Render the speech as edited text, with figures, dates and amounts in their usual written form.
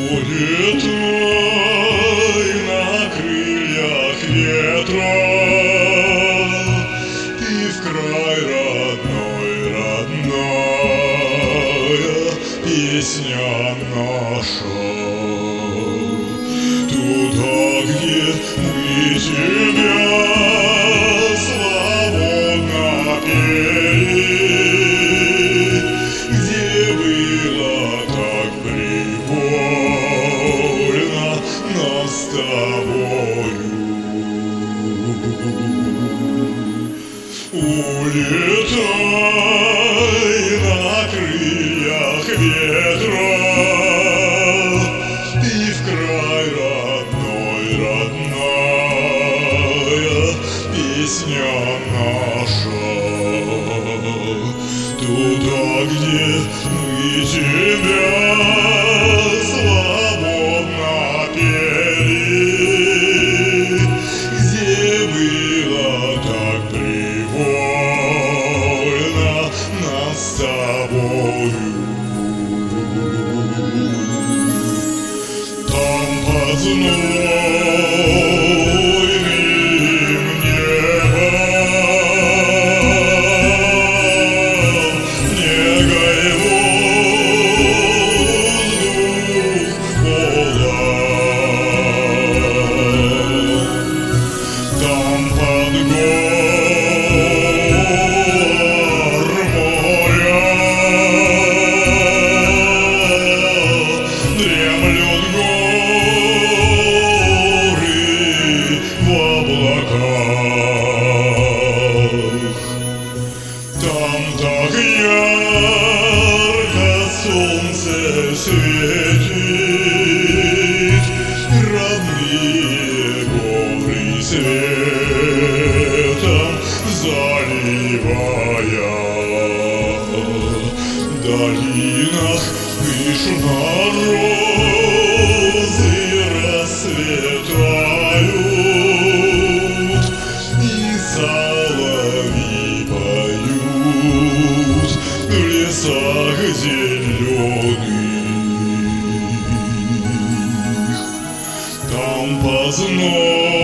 Улетай на крыльях ветра и в край родной, родная песня наша. Туда, где мы тебя свободно пели, где было так привольно нам с тобою. Улетай на крыльях ветра и в край родной, родная песня наша. Туда, где мы тебя свободно пели, где было так привольно нам с тобою. Там под знойным небом негой воздух полон. Там под гор моря дремлют горы в облаках. Там так ярко солнце светит, родные горы светом заливая. В долинах пышно розы расцветают, и соловьи поют в лесах зеленых. Там по знойным